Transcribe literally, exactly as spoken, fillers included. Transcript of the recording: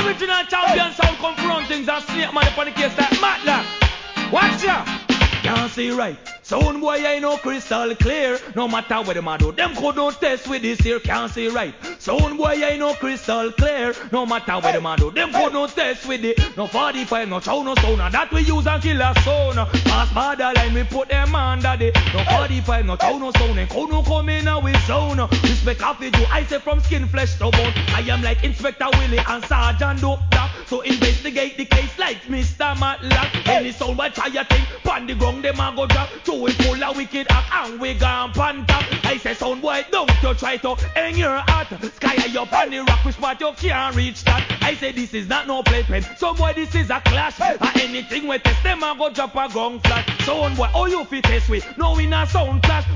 Original champion sound confront things and snake man upon the case like Matlock. Watch ya. Can't see right. Sound boy I know crystal clear. No matter what them a do, them could not test with this here. Can't see right. Sound boy I know crystal clear. No matter what them a do, them could not test with it. No forty-five, no chow, no sound. And that we use and kill a sound. Pass borderline, we put them under the. No forty-five, no chow, no sound. And could no come in with sound. Respect half it do. I say from skin, flesh to bone. I am like Inspector Willie and Sergeant Doctor. So investigate the case like Mister Matlock. Any sound boy try a thing, pan the ground, them a go drop. So we full of wicked act and we gone pan top. I say sound boy, don't you try to hang your hat. Sky high up on the rock, which part you can't reach that. I say this is not no playpen. So boy, this is a clash. And anything we test them a go drop a gun flat. Sound boy, oh you fit test with. No we not sound clash.